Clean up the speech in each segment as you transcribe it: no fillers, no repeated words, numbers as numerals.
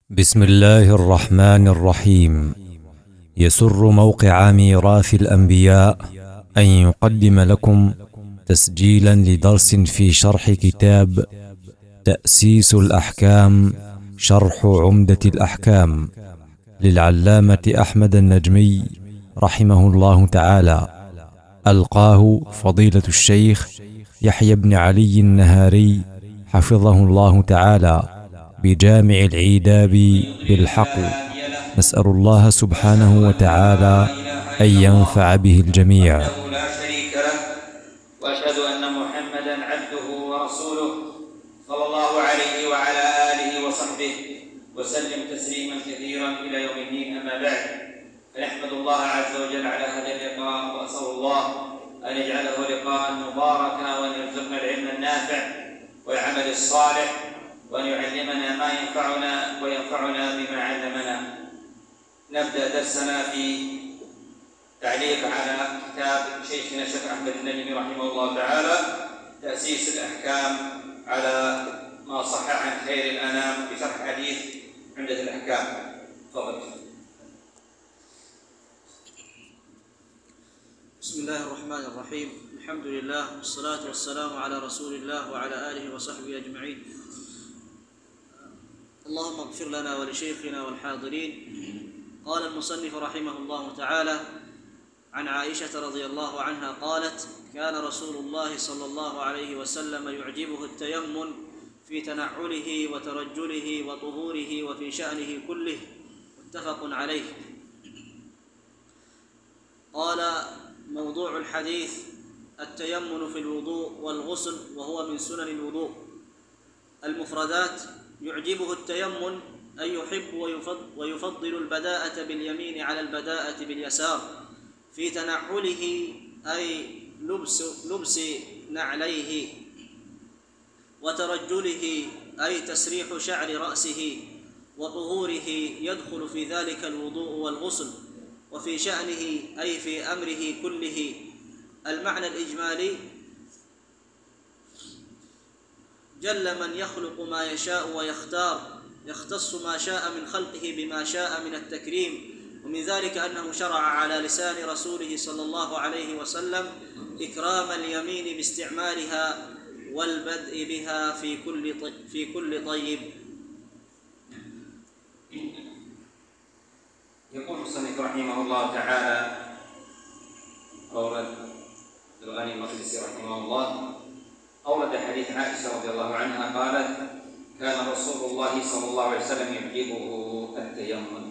بسم الله الرحمن الرحيم. يسر موقع ميراث الأنبياء أن يقدم لكم تسجيلا لدرس في شرح كتاب تأسيس الأحكام شرح عمدة الأحكام للعلامة أحمد النجمي رحمه الله تعالى، ألقاه فضيلة الشيخ يحيى بن علي النهاري حفظه الله تعالى بجامع العيداب بالحق. نسأل الله سبحانه وتعالى أن ينفع به الجميع. لا شريك له، وأشهد أن محمدًا عبده ورسوله صلى الله عليه وعلى آله وصحبه وسلم تسليمًا كثيرًا إلى يوم الدين. أما بعد، فنحمد الله عز وجل على هذا اللقاء، وأسأل الله أن يجعله لقاءً مباركًا، وأن يرزقنا العلم النافع والعمل الصالح، وأن يعلمنا ما ينفعنا وينفعنا بما علمنا. نبدأ درسنا في تعليق على كتاب شيخنا الشيخ أحمد النجمي رحمه الله تعالى، تأسيس الأحكام على ما صح عن خير الأنام بشرح حديث عمدة الأحكام. تفضل. بسم الله الرحمن الرحيم. الحمد لله والصلاة والسلام على رسول الله وعلى آله وصحبه أجمعين. اللهم اغفر لنا ولشيخنا والحاضرين. قال المصنف رحمه الله تعالى: عن عائشة رضي الله عنها قالت: كان رسول الله صلى الله عليه وسلم يعجبه التيمم في تنعله وترجله وطهوره وفي شأنه كله. متفق عليه. قال: موضوع الحديث: التيمم في الوضوء والغسل، وهو من سنن الوضوء. المفردات: يعجبه التيمم أي يحب ويفضل البداءة باليمين على البداءة باليسار. في تنعله أي لبس نعليه. وترجله أي تسريح شعر رأسه. وطهوره يدخل في ذلك الوضوء والغسل. وفي شأنه أي في أمره كله. المعنى الإجمالي: جل من يخلق ما يشاء ويختار، يختص ما شاء من خلقه بما شاء من التكريم. ومن ذلك أنه شرع على لسان رسوله صلى الله عليه وسلم إكرام اليمين باستعمالها والبدء بها في كل طيب. يقول المصنف رحمه الله تعالى: أورد الغني المقدسي رحمه الله أورد حديث عائشة رضي الله عنها قالت: كان رسول الله صلى الله عليه وسلم يعجبه التيمم.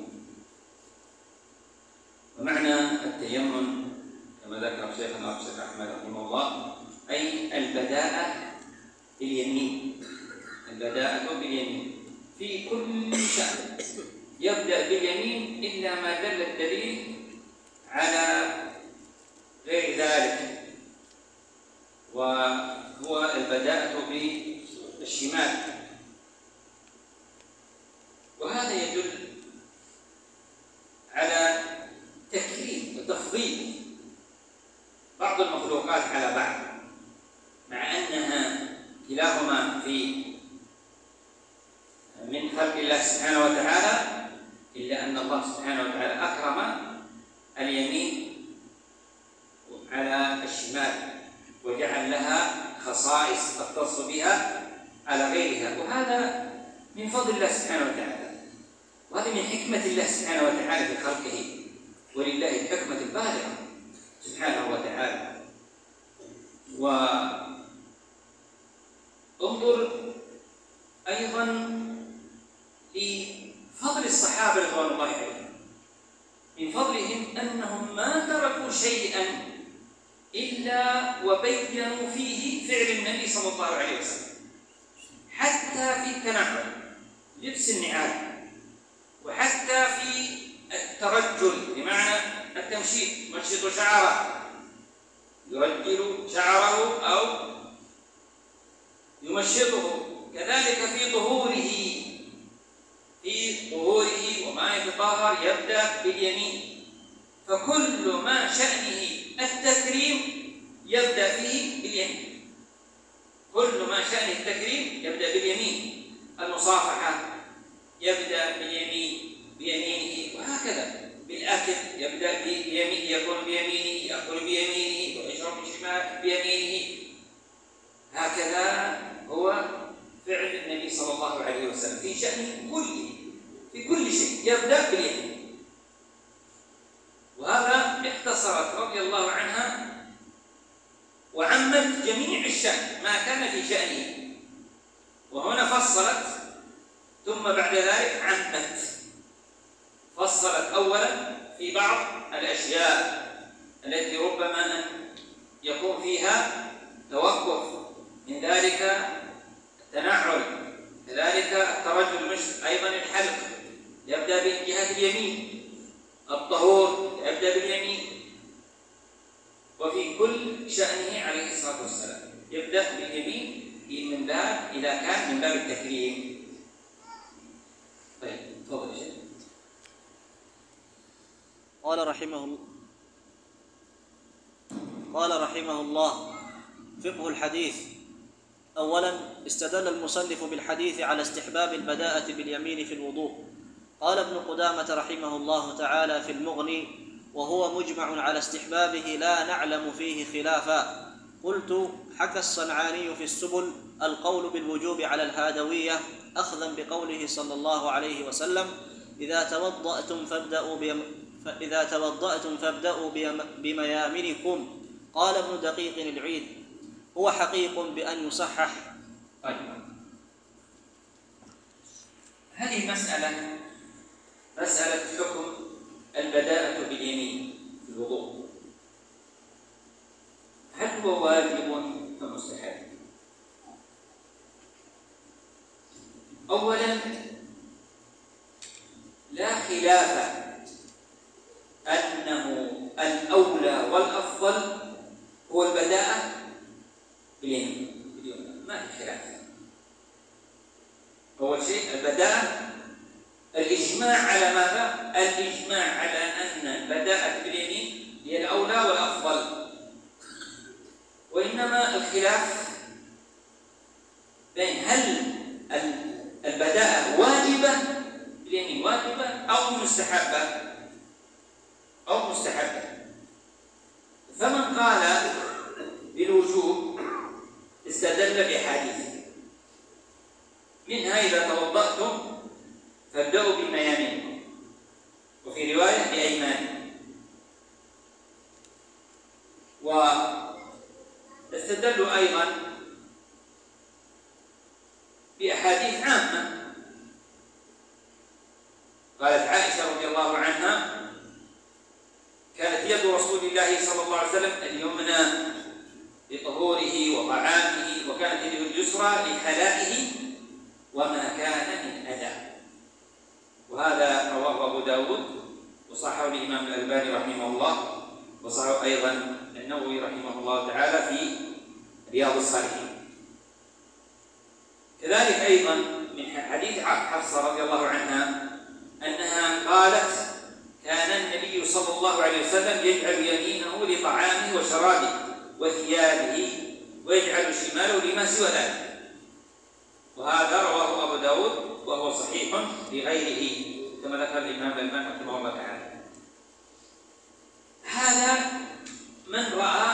ومعنى التيمم كما ذكر شيخنا الشيخ أحمد رحمه الله أي البداءة باليمين، البداءة باليمين في كل شأن. يبدأ باليمين إلا ما دل الدليل على غير ذلك، وهو البداءة بالشمال. وهذا يدل على تكريم وتفضيل بعض المخلوقات على بعض، مع أنها كلاهما من خلق الله سبحانه وتعالى، إلا أن الله سبحانه وتعالى أكرم اليمين على الشمال وجعل لها خصائص تختص بها على غيرها، وهذا من فضل الله سبحانه وتعالى، وهذا من حكمة الله سبحانه وتعالى في خلقه، ولله الحكمة البالغة سبحانه وتعالى. وانظر أيضا لفضل الصحابة رضوان الله عليهم، من فضلهم أنهم ما تركوا شيئا إلا وبينوا فيه فعل النبي صلى الله عليه وسلم، حتى في التنعل لبس النعال، وحتى في الترجل بمعنى التمشيط، مشط شعره، يرجل شعره أو يمشطه. كذلك في طهوره وما يتطهر يبدأ باليمين. فكل ما شأنه التكريم يبدأ فيه باليمين، كل ما شأنه التكريم يبدأ باليمين. المصافحة يبدأ بيمينه، وهكذا بالأكل يبدأ يكون بيمينه، يأكل بيمينه ويشرب بيمينه. هكذا هو فعل النبي صلى الله عليه وسلم في شأنه كله، في كل شيء يبدأ باليمين. وهذا اختصرت رضي الله عنها وعمت جميع الشأن ما كان في شأنه، وهنا فصلت ثم بعد ذلك عمت. فصلت أولا في بعض الأشياء التي ربما يكون فيها توقف، من ذلك التنعل، كذلك الترجل المشط، أيضا الحلق يبدأ من جهة اليمين، الطهور يبدأ باليمين. وفي كل شأنه عليه الصلاة والسلام يبدأ باليمين من باب إذا كان من باب التكريم. طيب تفضل يا شيخ. قال رحمه الله: فقه الحديث. أولا، استدل المصنف بالحديث على استحباب البداءة باليمين في الوضوء. قال ابن قدامة رحمه الله تعالى في المغني: وهو مجمع على استحبابه لا نعلم فيه خلافا. قلت: حكى الصنعاني في السبل القول بالوجوب على الهادوية أخذا بقوله صلى الله عليه وسلم: إذا توضأتم فابدأوا بميامنكم. قال ابن دقيق العيد: هو حقيق بأن يصحح. هذه مسألة حكم البداءة باليمين في الوضوء، هل هو واجب أم مستحب؟ أولا، لا خلاف أنه الأولى والأفضل هو البداءة باليمين، ما في خلاف. أول شيء البداءة، الإجماع على ماذا؟ الإجماع على أن البداءة باليمين هي الأولى والأفضل، وإنما الخلاف بين هل البداءة واجبة باليمين واجبة أو مستحبة فمن قال بالوجوب استدل بحديث منها: إذا توضأتم فابدأوا بميامنكم، وفي رواية بأيمانكم. واستدلوا أيضا بأحاديث عامة. قالت عائشة رضي الله عنها: كانت يد رسول الله صلى الله عليه وسلم اليمنى لطهوره وطعامه، وكانت يده اليسرى لحلائه وما كان من أذى. وهذا رواه أبو داود وصححه الإمام الألباني رحمه الله، وصححه أيضا النووي رحمه الله تعالى في رياض الصالحين. كذلك أيضا من حديث حفصة رضي الله عنها أنها قالت: كان النبي صلى الله عليه وسلم يجعل يمينه لطعامه وشرابه وثيابه، ويجعل شماله لما سوى ذلك. وهذا رواه أبو داود وهو صحيح لغيره كما ذكر الإمام الألباني رحمه الله تعالى. هذا من رأى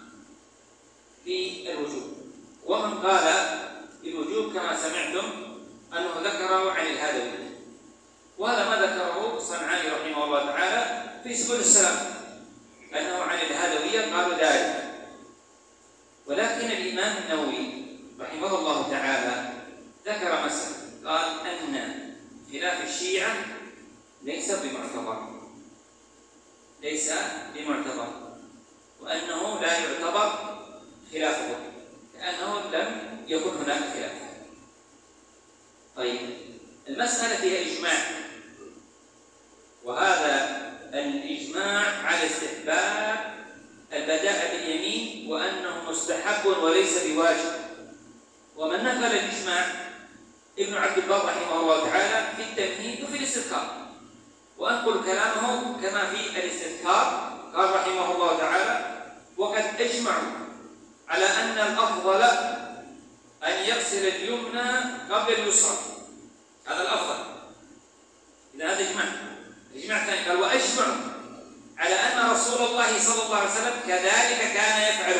في الوجوب، ومن قال بالوجوب كما سمعتم أنه ذكره عن الهادوي، وهذا ما ذكره الصنعاني رحمه الله تعالى في سبل السلام أنه عن الهادوية قالوا ذلك. ولكن الإمام النووي رحمه الله تعالى ذكر مسألة، قال أن خلاف الشيعة ليس بمعتبر، وأنه لا يعتبر خلافه، كأنه لم يكن هناك خلاف. طيب، المسألة فيها إجماع، وهذا الإجماع على استحباب البداءة باليمين وأنه مستحب وليس بواجب. ومن نقل الإجماع ابن عبد البر رحمه الله تعالى في التمهيد وفي الاستذكار، وأنقل كلامه كما في الاستذكار. قال رحمه الله تعالى: وقد أجمعوا على أن الأفضل أن يغسل اليمنى قبل اليسرى، هذا الأفضل، صلى الله عليه وسلم كذلك كان يفعل،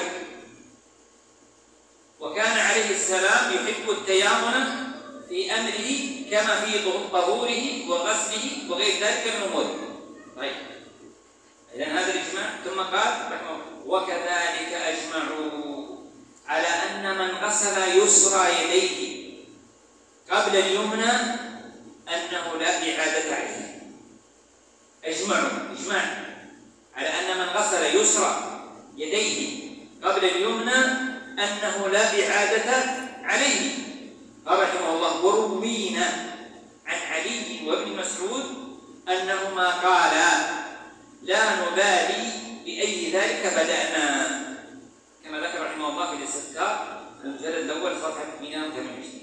وكان عليه السلام يحب التيامن في أمره كما في طهوره وغسله وغير ذلك من أموره. طيب، إذن هذا الإجماع. ثم قال رحمه الله: وكذلك أجمعوا على أن من غسل يسرى يديه قبل اليمنى أنه لا إعادة عليه. أجمعوا إجماع على أن من غسل يسرى يديه قبل اليمنى أنه لا إعادة عليه. قال رحمه الله: وروينا عن علي وابن مسعود أنهما قالا لا نبالي بأي ذلك بدأنا، كما ذكر رحمه الله في الاستذكار المجلد الأول صفحة 128.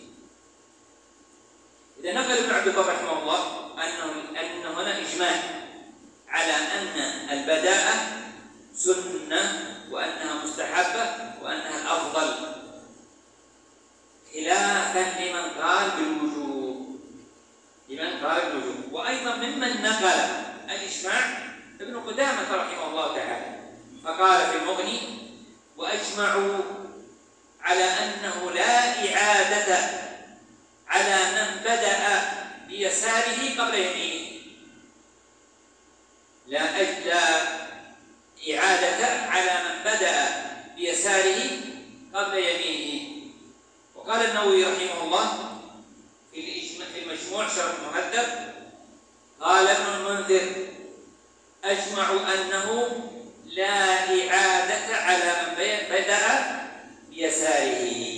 إذا نقل ابن عبد البر رحمه الله أن هنا إجماع على أن البداءة سنة وأنها مستحبة وأنها الأفضل، خلافا لمن قال بالوجوب. وأيضا ممن نقل الإجماع ابن قدامة رحمه الله تعالى، فقال في المغني: وأجمعوا على أنه لا إعادة على من بدأ بيساره قبل يمينه. لا إعادة على من بدأ بيساره قبل يمينه. وقال النووي رحمه الله في المجموع شرح المهذب، قال ابن المنذر: أجمعوا أنه لا إعادة على من بدأ بيساره.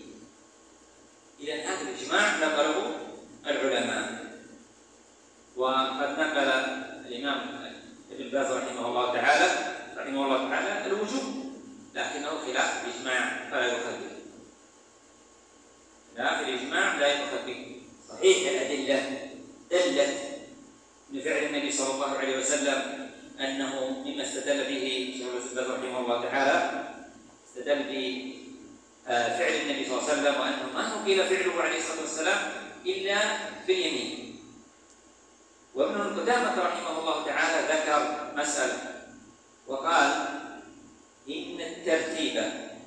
إذن هذا الإجماع نقله العلماء. وقد نقل الإمام ابن باز رحمه الله تعالى الوجوب، لكنه خلاف الإجماع فلا يؤخذ به. خلاف الإجماع لا يؤخذ به. صحيح الأدلة دلت بفعل النبي صلى الله عليه وسلم أنه مما استدل به شيخ الإسلام رحمه الله تعالى، استدل بفعل النبي صلى الله عليه وسلم وأنه ما نقل فعله عليه الصلاة والسلام إلا باليمين. وابن قدامة رحمه الله تعالى ذكر مسألة وقال: إن الترتيب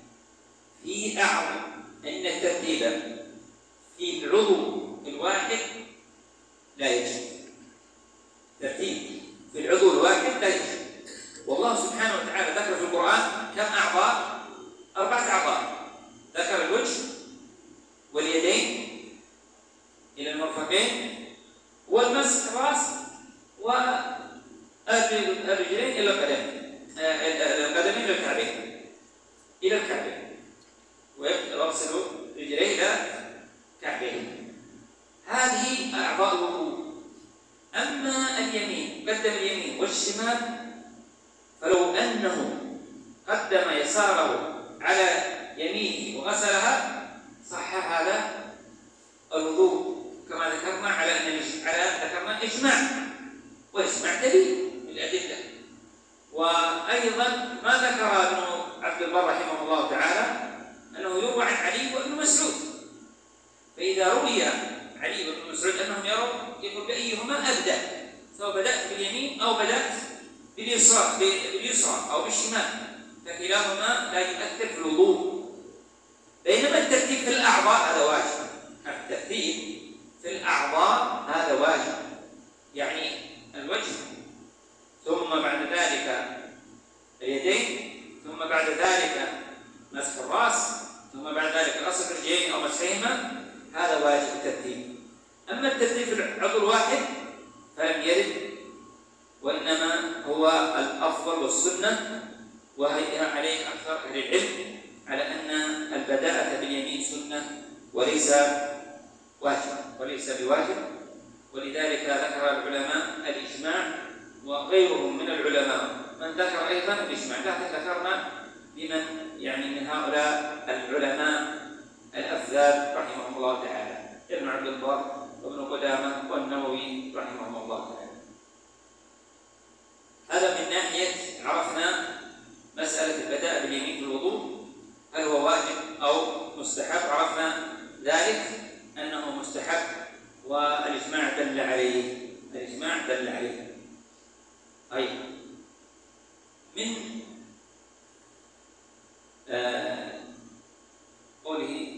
في العضو الواحد لا يجب. ترتيب في العضو الواحد لا يجب. والله سبحانه وتعالى ذكر في القرآن كم أعضاء؟ 4 أعضاء. ذكر الوجه واليدين إلى المرفقين، والمسح الرأس، والرجلين إلى القدمين إلى الكعبين، ويغسل رجليه إلى كعبين. هذه أعضاء الوضوء. أما اليمين، قدم اليمين والشمال، فلو أنه قدم يساره على يمينه وغسلها صح هذا الوضوء، كما ذكرنا ذكرنا إجماع، وإجماع دليل من الأدلة. وأيضا ما ذكر ابن عبد البر رحمه الله تعالى أنه يروى عن علي وابن مسعود. فإذا روي علي وابن مسعود أنهم يقول بأيهما أبدأ، سواء بدأت باليمين أو بدأت باليسرى أو بالشمال، فكلاهما لا يؤثر في الوضوء. بينما الترتيب في الأعضاء هذا واجب. الترتيب في الأعضاء هذا واجب، يعني الوجه، ثم بعد ذلك اليدين، ثم بعد ذلك مسح الرأس، ثم بعد ذلك غسل الرجلين أو مسحهما، هذا واجب الترتيب. أما الترتيب في العضو الواحد فلم يرد، وإنما هو الأفضل والسنة، وهي عليه أكثر أهل العلم على أن البداءة باليمين سنة وليس بواجب. ولذلك ذكر العلماء الإجماع، وغيرهم من العلماء من ذكر أيضا الإجماع، لكن ذكرنا لمن من هؤلاء العلماء الأفذاذ رحمهم الله تعالى، ابن عبد البر وابن قدامة والنووي رحمهم الله تعالى. هذا من ناحية عرفنا مسألة البداء باليمين في الوضوء، هل هو واجب أو مستحب؟ عرفنا ذلك أنه مستحب، والإجماع دل عليه. أيضا من قوله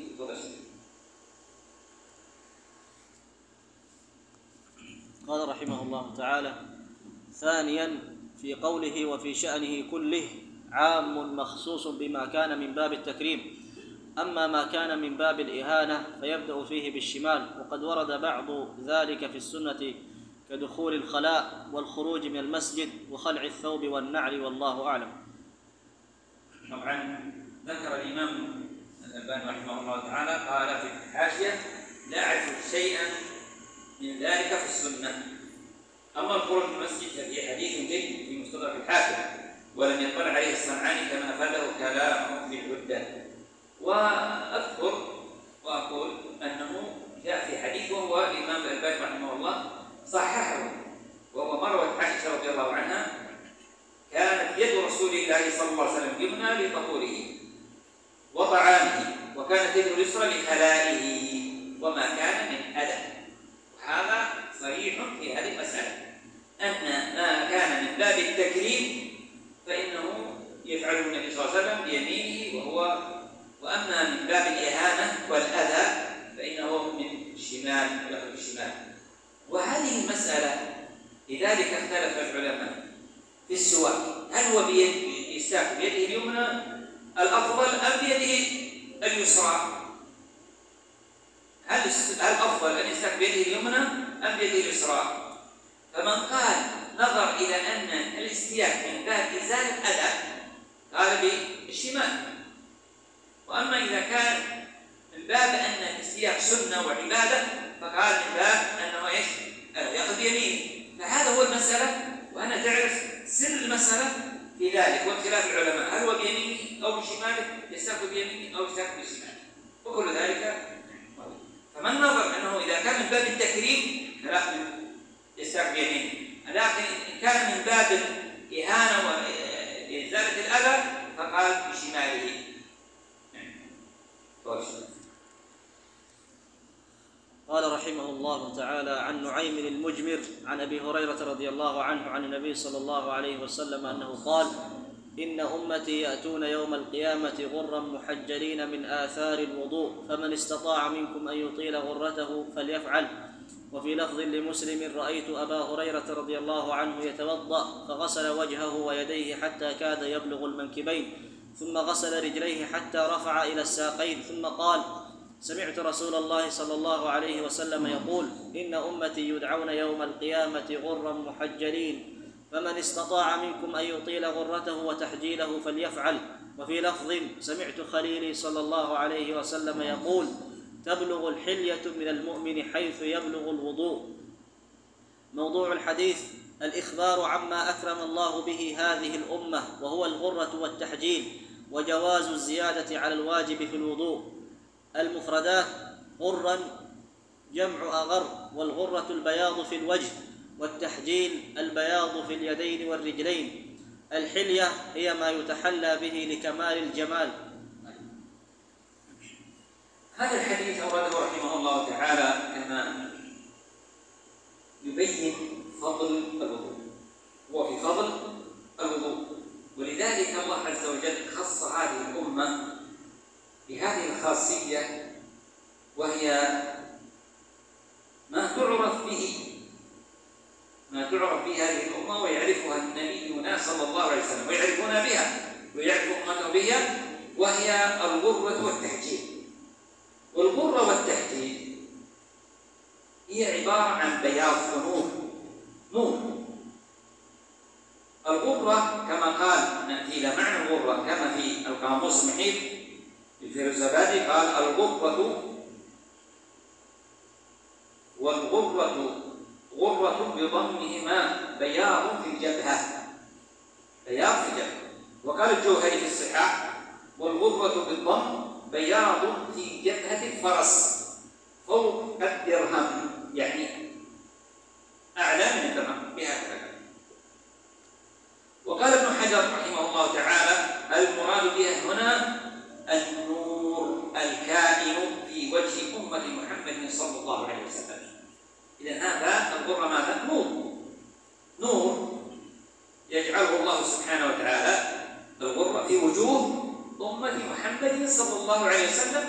قال رحمه الله تعالى: ثانيا في قوله وفي شأنه كله عام مخصوص بما كان من باب التكريم، أما ما كان من باب الإهانة فيبدأ فيه بالشمال، وقد ورد بعض ذلك في السنة كدخول الخلاء والخروج من المسجد وخلع الثوب والنعل، والله أعلم. طبعا ذكر الإمام الألباني رحمه الله تعالى قال في الحاشية: لا أعرف شيئا من ذلك في السنة. أما الخروج من المسجد ففي حديث جيد في مستدرك الحاكم ولم يطلع عليه الصنعاني كما أفاده كلامه في العدة. وأذكر وأقول أنه جاء في حديث وهو الإمام الألباني رحمه الله صححه، وهو مروة عائشة رضي الله عنها: كانت يد رسول الله صلى الله عليه وسلم يمنى لطهوره وطعامه، وكانت يده اليسرى لخلائه وما كان من أذى. وهذا صريح في هذه المسألة، أن ما كان من باب التكريم فإنه يفعله النبي صلى الله عليه وسلم بيمينه، وأما من باب الإهانة والأذى فإنه من الشمال ويأخذ بالشمال. وهذه المسألة لذلك اختلف العلماء في السواك، هل هو يستاك بيده اليمنى الأفضل أم بيده اليسرى؟ هل الأفضل أن يستاك بيده اليمنى أم بيده اليسرى؟ فمن قال نظر إلى أن الاستياك من باب إزالة الأذى قال بالشمال، وأما إذا كان من باب أن الاستياك سنة وعبادة فقال من باب أنه يأخذ بيمينه. فهذا هو المسألة، وأنا تعرف سر المسألة في ذلك واختلاف العلماء، هل هو بيمينه أو بشماله، يستاك بيمينه أو يستاك بشماله، وكل ذلك. فمن نظر أنه إذا كان من باب التكريم فلا يستاك بيمينه، لكن إن كان من باب الإهانة وإزالة الأذى فقال بشماله. قال رحمه الله تعالى: عن نعيم المجمر عن أبي هريرة رضي الله عنه عن النبي صلى الله عليه وسلم أنه قال: إن أمتي يأتون يوم القيامة غرا محجلين من آثار الوضوء، فمن استطاع منكم أن يطيل غرته فليفعل. وفي لفظ لمسلم: رأيت أبا هريرة رضي الله عنه يتوضأ فغسل وجهه ويديه حتى كاد يبلغ المنكبين، ثم غسل رجليه حتى رفع إلى الساقين، ثم قال: سمعت رسول الله صلى الله عليه وسلم يقول: إن أمتي يدعون يوم القيامة غرا محجلين، فمن استطاع منكم أن يطيل غرته وتحجيله فليفعل. وفي لفظ: سمعت خليلي صلى الله عليه وسلم يقول: تبلغ الحلية من المؤمن حيث يبلغ الوضوء. موضوع الحديث الإخبار عما أكرم الله به هذه الأمة، وهو الغرة والتحجيل، وجواز الزيادة على الواجب في الوضوء. المفردات: غرا جمع أغر، والغرة البياض في الوجه، والتحجيل البياض في اليدين والرجلين. الحلية هي ما يتحلى به لكمال الجمال. هذا الحديث أورده رحمه الله تعالى كما يبين فضل الوضوء، هو في فضل الوضوء، ولذلك الله عز وجل خص هذه الأمة بهذه الخاصية، وهي ما تعرف به هذه الأمة ويعرفها نبينا صلى الله عليه وسلم ويعرفون بها ويعرف أمته بها، وهي الغرة والتحجيل. والغرة والتحجيل هي عبارة عن بياض ونور. الغرة كما قال، نأتي إلى معنى الغرة كما في القاموس المحيط الفيروزابادي قال: الغرة والغرة غرة بضمهما بياض في الجبهة، بياض في الجبهة. وقال الجوهري في الصحاح: والغرة بالضم بياض في جبهة الفرس فوق الدرهم، يعني أعلى من الدرهم بهذا. وقال ابن حجر رحمه الله تعالى: المراد بها هنا النور الكائن في وجه أمة محمد صلى الله عليه وسلم. إذن هذا الغرة ماذا؟ نور يجعله الله سبحانه وتعالى محمد صلى الله عليه وسلم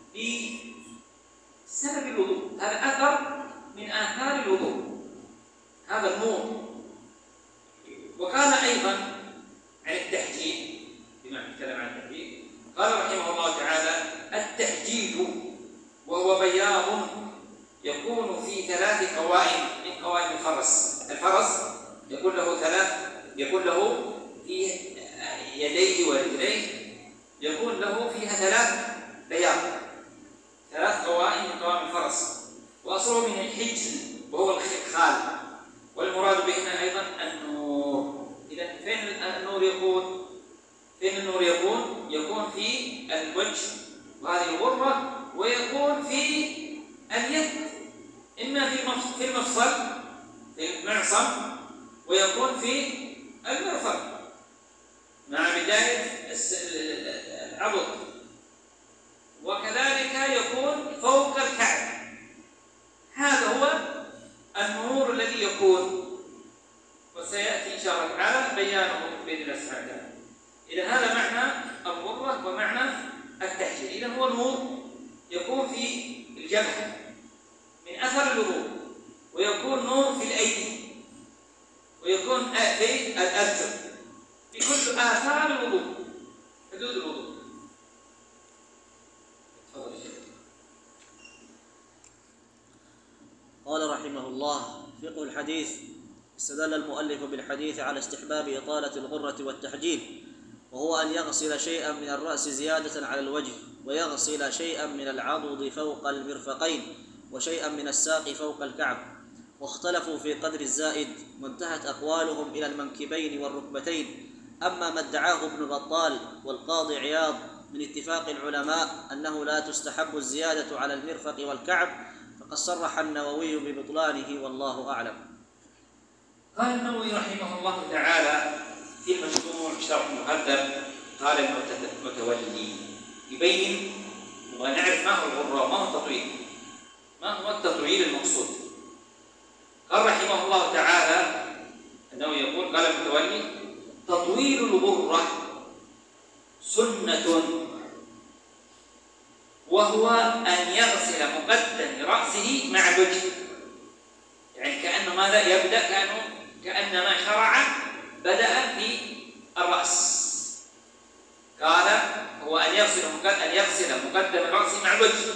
بسبب الوضوء. هذا أثر من آثار الوضوء، هذا النور. وقال أيضا عن التحجيد، بما نتكلم عن التحجيد، قال رحمه الله تعالى: التحجيد وهو بياض يكون في 3 قوائم من قوائم الفرس. الفرس يكون له في يديه ورجليه يكون له فيها 3 بياض، 3 قوائم من قوائم الفرس، وأصله من الحجل وهو الخلخال، والمراد به هنا أيضا النور. إذا فين النور يكون؟ يكون في الوجه وهذه الغرة، ويكون في اليد، إما في المفصل في المعصم، ويكون في المرفق مع بداية العضد، وكذلك يكون فوق الكعب. هذا هو النور الذي يكون، وسيأتي إن شاء الله تعالى بيانه بإذن الله سبحانه وتعالى. إذا هذا معنى الغرة ومعنى التحجيل. إذا هو نور يكون في الجبهة من أثر الوضوء، ويكون نور في الأيدي، ويكون في الأرجل، في كل آثار الوضوء، حدود الوضوء. قال رحمه الله: فقه الحديث. استدل المؤلف بالحديث على استحباب إطالة الغرة والتحجيل، وهو أن يغسل شيئا من الرأس زيادة على الوجه، ويغسل شيئا من العضد فوق المرفقين، وشيئا من الساق فوق الكعب. واختلفوا في قدر الزائد، وانتهت أقوالهم إلى المنكبين والركبتين. أما ما ادعاه ابن بطال والقاضي عياض من اتفاق العلماء أنه لا تستحب الزيادة على المرفق والكعب، فقد صرح النووي ببطلانه، والله أعلم. قال النووي رحمه الله تعالى في المجموع شرح المهذب، قال المتولي يبين ونعرف ما هو الغرة وما هو التطويل، ما هو التطويل المقصود. قال رحمه الله تعالى أنه يقول: قال المتولي: تطويل الغرة سنة، وهو أن يغسل مقدم رأسه مع الوجه. يعني كأنه ماذا يبدأ؟ كأنما بدأ في الرأس. قال: هو أن يغسل مقدم الرأس مع الوجه.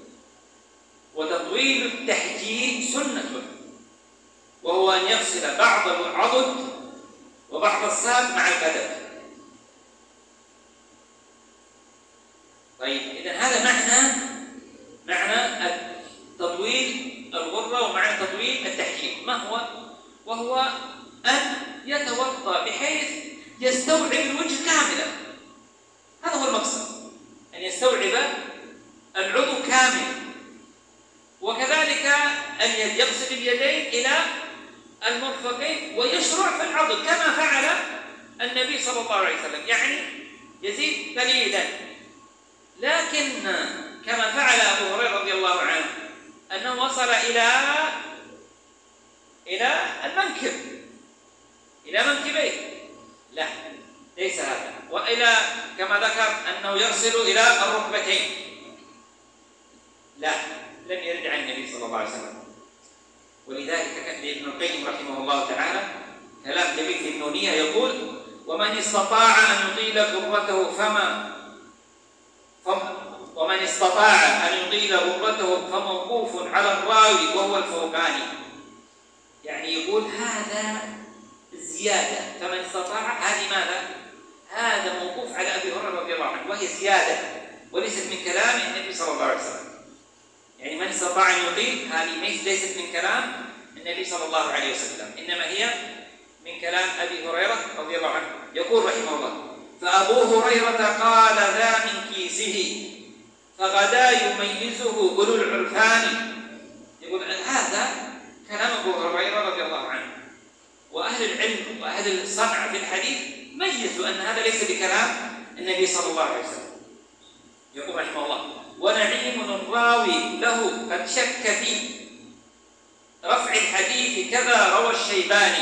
وتطويل التحجيل سنة، وهو أن يغسل بعض العضد وبعض الساق مع القدم. طيب، إذن هذا معنى تطويل الغرة ومعنى تطويل التحجيل. ما هو؟ وهو أن يتوضأ بحيث يستوعب الوجه كاملا. هذا هو المقصد، أن يستوعب العضو كامل. وكذلك اليد، يغسل اليدين إلى المرفقين ويشرع في العضد كما فعل النبي صلى الله عليه وسلم، يعني يزيد قليلا. لكن كما فعل أبو هريرة رضي الله عنه أنه وصل إلى المنكب، إلى منكبيه، لا، ليس هذا. وإلى كما ذكر أنه يصل إلى الركبتين، لا، لم يرد عن النبي صلى الله عليه وسلم. ولذلك ابن القيم رحمه الله تعالى كلام جميل في النونية يقول: ومن استطاع أن يطيل غرته فموقوف على الراوي وهو الفوقاني. يعني يقول هذا زيادة، فمن استطاع، هذه ماذا؟ هذا موقوف على أبي هريرة رضي الله عنه، وهي زيادة وليست من كلام النبي صلى الله عليه وسلم. يعني من استطاع أن يطيل، هذه ليست من كلام النبي صلى الله عليه وسلم، إنما هي من كلام أبي هريرة رضي الله عنه. يقول رحمه الله: فأبو هريرة قال ذا من كيسه فغدا يميزه أولو العرفان. يقول هذا كلام أبو هريرة رضي الله عنه، وأهل العلم وأهل الصنعة في الحديث ميزوا أن هذا ليس بكلام النبي صلى الله عليه وسلم. يقول رحمه الله: ونعيم الراوي له قد شك في رفع الحديث كذا روى الشيباني.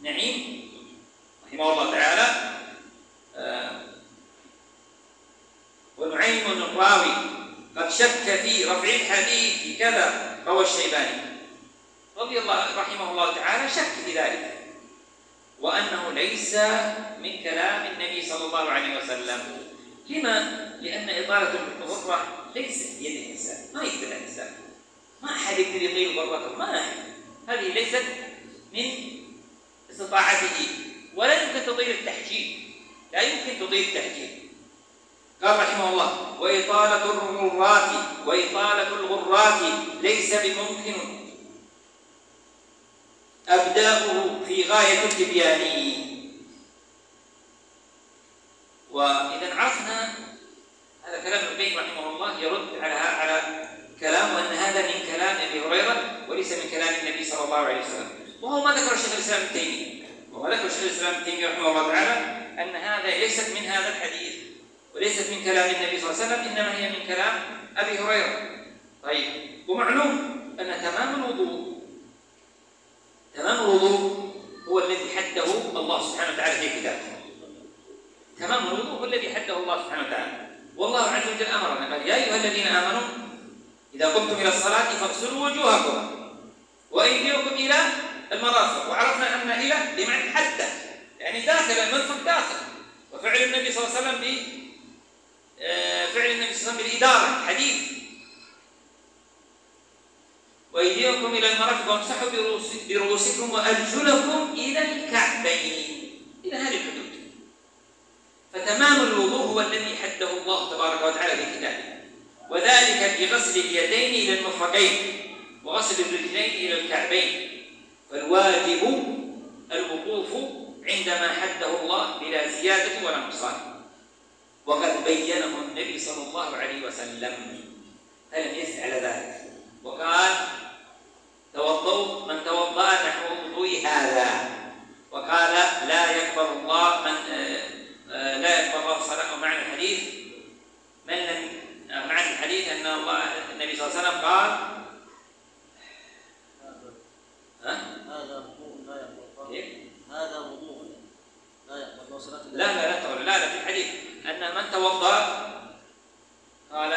نعيم رحمه الله تعالى ونعيم الراوي قد شك في رفع الحديث كذا، روى الشيباني رضي الله رحمه الله تعالى شك في ذلك، وأنه ليس من كلام النبي صلى الله عليه وسلم. لما؟ لأن إطالة الغرة ليست بيد الإنسان، ما يقدر الإنسان، ما أحد يقدر يطيل غرته، ما أحد، هذه ليست من استطاعته، ولا يمكن تطيل التحجيل، لا يمكن تطيل التحجيل. قال رحمه الله: وإطالة الغرات ليس بممكن أبداؤه في غاية التبيان. وإذا عرفنا هذا كلام ابن القيم رحمه الله يرد على كلام أن هذا من كلام أبي هريرة وليس من كلام النبي صلى الله عليه وسلم. وهو ما ذكر شيخ الإسلام ابن تيمية، رحمه الله تعالى أن هذا ليست من هذا الحديث وليست من كلام النبي صلى الله عليه وسلم، إنما هي من كلام أبي هريرة. طيب، ومعلوم أن تمام الوضوء هو الذي حده الله سبحانه وتعالى في كتابه. تمام الوضوء هو الذي حده الله سبحانه وتعالى، والله عز وجل أمرنا قال: يا أيها الذين آمنوا إذا قمتم إلى الصلاة فاغسلوا وجوهكم وأيديكم إلى المرافق. وعرفنا أن إلى بمعنى حتى، يعني داخل المرفق داخل. وفعل النبي صلى الله عليه وسلم بالإدارة حديث: وأيديكم إلى المرافق وامسحوا برؤوسكم وأرجلكم إلى الكعبين، إلى هذه الحدود. فتمام الوضوء هو الذي حده الله تبارك وتعالى في كتابه، وذلك بغسل اليدين إلى المرفقين وغسل الرجلين إلى الكعبين. فالواجب الوقوف عندما حده الله بلا زيادة ولا نقصان، وقد بينه النبي صلى الله عليه وسلم فلم يزد على ذلك، وقال: من توضأ نحو وضوء هذا. وقال: لا يقبل الله صلاة. معنى الحديث أن النبي صلى الله عليه وسلم قال: هذا وضوء لا يقبل. هذا وضوء لا يقبل صلاة. لا في الحديث أن من توضأ قال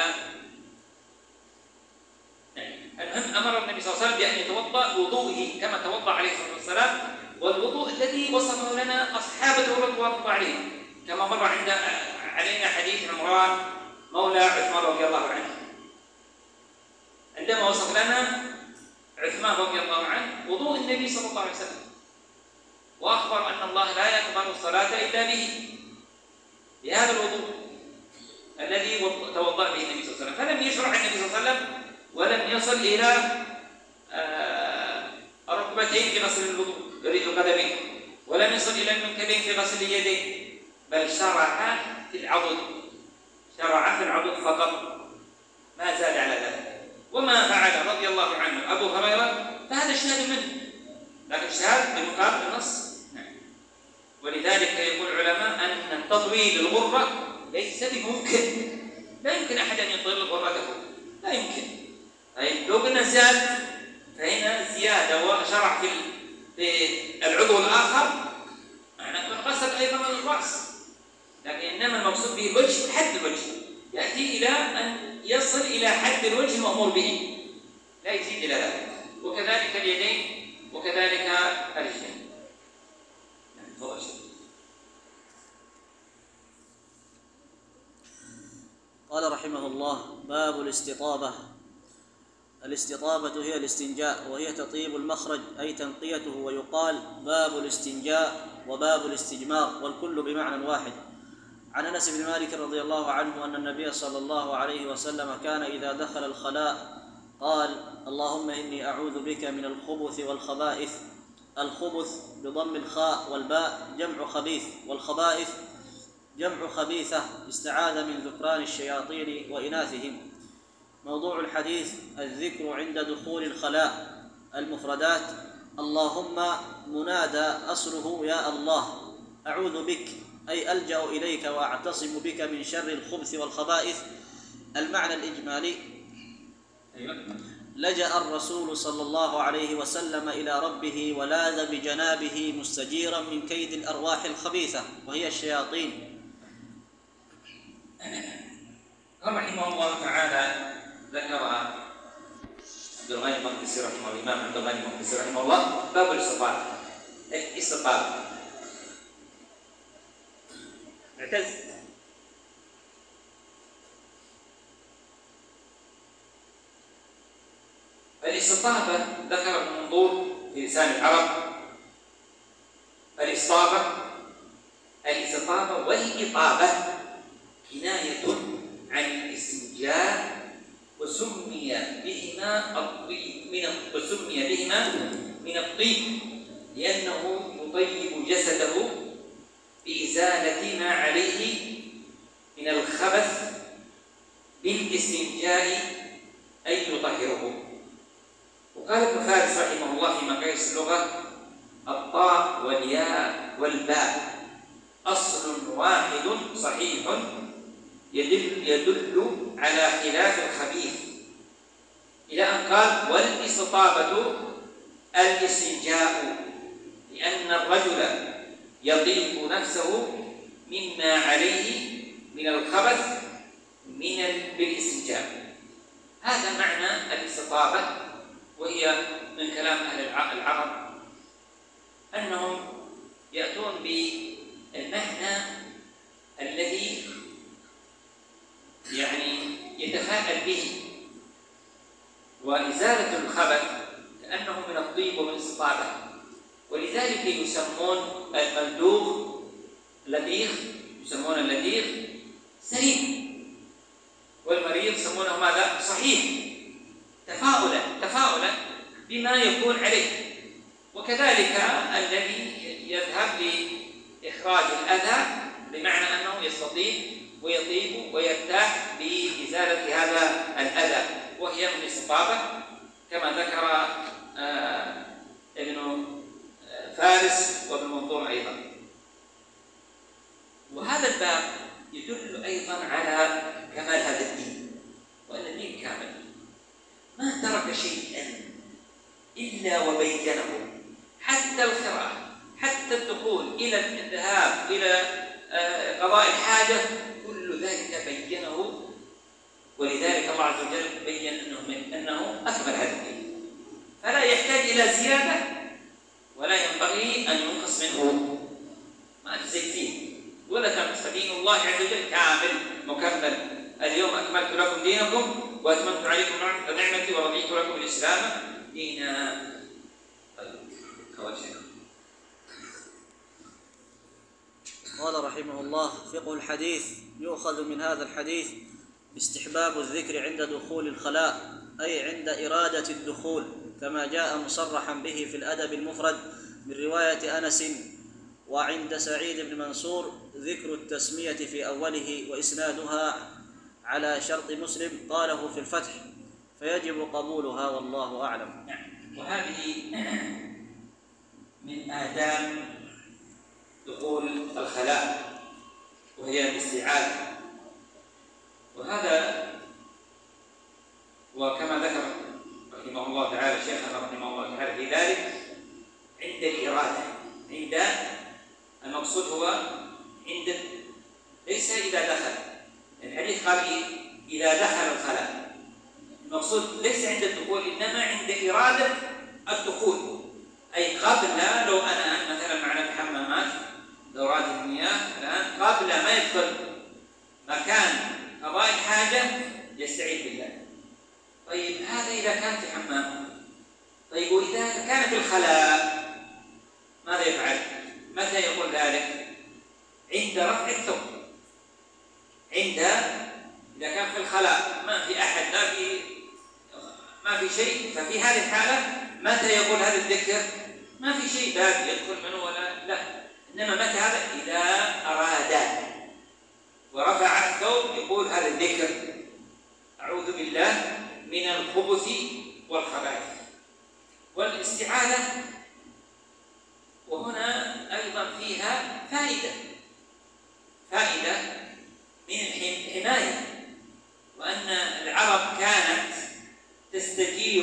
المهم أمر النبي صلى الله عليه وسلم بأن يتوضأ وضوءه كما توضأ عليه الصلاة والسلام، والوضوء الذي وصفه لنا أصحابه رضوان الله عليهم، كما مر علينا حديث عمران مولى عثمان رضي الله عنه، عندما وصف لنا عثمان رضي الله عنه وضوء النبي صلى الله عليه وسلم، وأخبر أن الله لا يقبل الصلاة إلا به، بهذا الوضوء الذي توضأ به النبي صلى الله عليه وسلم. فلم يشرع النبي صلى الله عليه وسلم ولم يصل إلى الركبتين في غسل القدمين، ولم يصل إلى المنكبين في غسل اليدين، بل شرع في العضد فقط، ما زاد على ذلك. وما فعل رضي الله عنه أبو هريرة فهذا اجتهاد منه، لكن اجتهاد بمقابل النص. ولذلك يقول العلماء أن تطويل الغرة ليس بممكن، لا يمكن أحد أن يطيل غرته، لا يمكن. طيب، لو قلنا زاد فهنا زيادة وشرع في العضو الآخر، معنى أن غسل أيضا الرأس، لكن إنما المقصود به الوجه حد الوجه، يأتي إلى أن يصل إلى حد الوجه المأمور به، لا يزيد إلى ذلك. وكذلك اليدين وكذلك الرجلين. تفضل شيخ. قال رحمه الله: باب الاستطابة. الاستطابة هي الاستنجاء، وهي تطيب المخرج أي تنقيته، ويقال باب الاستنجاء وباب الاستجمار، والكل بمعنى واحد. عن أنس بن مالك رضي الله عنه أن النبي صلى الله عليه وسلم كان إذا دخل الخلاء قال: اللهم إني أعوذ بك من الخبث والخبائث. الخبث بضم الخاء والباء جمع خبيث، والخبائث جمع خبيثة، استعاذ من ذكران الشياطين وإناثهم. موضوع الحديث الذكر عند دخول الخلاء. المفردات: اللهم منادى أصله يا الله، أعوذ بك أي ألجأ إليك وأعتصم بك من شر الخبث والخبائث. المعنى الإجمالي: لجأ الرسول صلى الله عليه وسلم إلى ربه ولاذ بجنابه مستجيرا من كيد الأرواح الخبيثة وهي الشياطين. قال رحمه الله تعالى، ذكر عبد الغني المقدسي رحمه الله، الإمام عبد الغني المقدسي رحمه الله، باب الاستطابة. الاستطابة اعتز. الاستطابة ذكر ابن منظور في لسان العرب الاستطابة والإطابة كناية عن الاستنجاء، وسمي بهما من الطيب لأنه يطيب جسده بإزالة ما عليه من الخبث بالاستنجاء أي يطهره. وقال ابن فارس رحمه الله في مقاييس اللغة: الطاء والياء والباء أصل واحد صحيح يدل على خلاف الخبيث، إلى أن قال: والاستطابة الاستنجاء، لأن الرجل يطيب نفسه مما عليه من الخبث بالاستنجاء. هذا معنى الاستطابة، وهي من كلام أهل العرب أنهم يأتون بالمعنى الذي يتفاعل به، وإزالة الخبث كأنه من الطيب ومن الاستطابة، ولذلك يسمون المندوغ اللذيذ سليم، والمريض يسمونه ماذا؟ صحيح، تفاؤلا بما يكون عليه. وكذلك الذي يذهب لإخراج الأذى بمعنى أنه يستطيب ويطيب ويرتاح بإزالة هذا الأذى، وهي من الاستطابة كما ذكر ابن فارس وابن منظور أيضا. وهذا الباب يدل أيضا على كمال هذا الدين، وأن الدين كامل ما ترك شيئا إلا وبينه، حتى القراءة، حتى الدخول إلى الذهاب إلى قضاء الحاجة، كل ذلك بينه. ولذلك الله عز وجل بين أنه أكمل هذا الدين، فلا يحتاج إلى زيادة ولا ينبغي أن ينقص منه، ما تزيد فيه، ولا تنقص. دين الله عز وجل كامل مكمل. اليوم أكملت لكم دينكم وأتممت عليكم نعمتي ورضيت لكم الإسلام دينا. قال رحمه الله: فقه الحديث. يؤخذ من هذا الحديث استحباب الذكر عند دخول الخلاء، أي عند إرادة الدخول، كما جاء مصرحا به في الأدب المفرد من رواية أنس. وعند سعيد بن منصور ذكر التسمية في أوله، وإسنادها على شرط مسلم، قاله في الفتح، فيجب قبولها والله أعلم. وهذه من آداب دخول الخلاء، وهي الاستعاذة. وهذا وكما ذكر رحمه الله تعالى شيخنا رحمه الله تعالى في ذلك عند الإرادة، عند المقصود هو عند، ليس إذا دخل. الحديث قال إذا دخل الخلاء، المقصود ليس عند الدخول، إنما عند إرادة الدخول، أي قبل. لو أنا مثلا معنا الحمامات دورات المياه الآن، قبل ما يدخل مكان قضاء الحاجة يستعيذ بالله. طيب هذا إذا كان في حمام. طيب وإذا كان في الخلاء ماذا يفعل؟ متى يقول ذلك؟ عند رفع الثوب. إذا كان في الخلاء ما في أحد، ما في شيء، ففي هذه الحالة متى يقول هذا الذكر؟ ما في شيء باب يدخل منه ولا لا، إنما متى هذا؟ إذا أراد ورفع الثوب يقول هذا الذكر: أعوذ بالله من الخبث والخبائث. والاستعاذة وهنا أيضا فيها فائدة من الحماية، وأن العرب كانت تستجير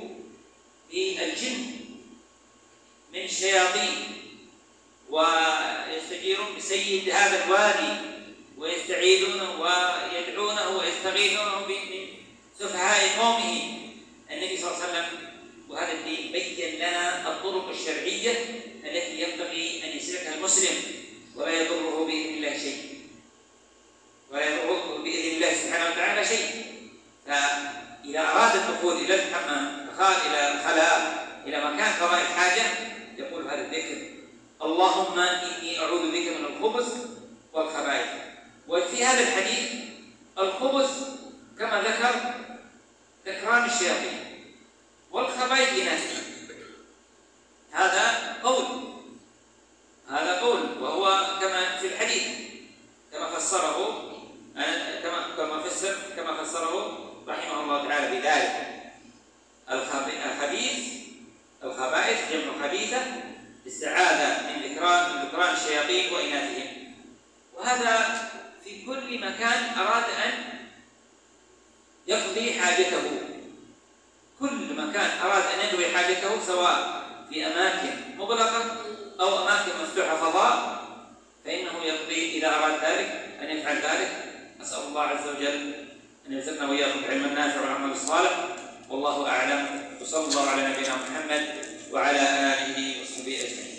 بالجن من الشياطين، ويستجيرون بسيد هذا الوادي ويستعيذونه ويدعونه ويستغيثونه بسفهاء قومه. النبي صلى الله عليه وسلم وهذا الدين بين لنا الطرق الشرعية التي ينبغي أن يسلكها المسلم ولا يضره بإذن الله شيء، ولا يضره بإذن الله سبحانه وتعالى شيء. فإذا أراد الدخول إلى الحمام، دخل إلى الخلاء، إلى مكان قضاء الحاجة، يقول هذا الذكر: اللهم إني أعوذ بك من الخبث والخبائث. وفي هذا الحديث الخبث كما ذكر ذكران الشياطين، والخبائث إناث. هذا قول وهو كما في الحديث كما فسره رحمه الله تعالى بذلك. الخبائث جمع خبيثة، استعاذة من ذكران الشياطين وإناثهم. وهذا في كل مكان أراد أن يقضي حاجته، كل مكان أراد أن يقضي حاجته، سواء في أماكن مغلقة أو أماكن مفتوحة فضاء، فإنه يقضي إذا أراد ذلك أن يفعل ذلك. أسأل الله عز وجل أن يرزقنا وإياكم العلم النافع والعمل الصالح، والله أعلم. وصلى الله على نبينا محمد وعلى آله وصحبه أجمعين.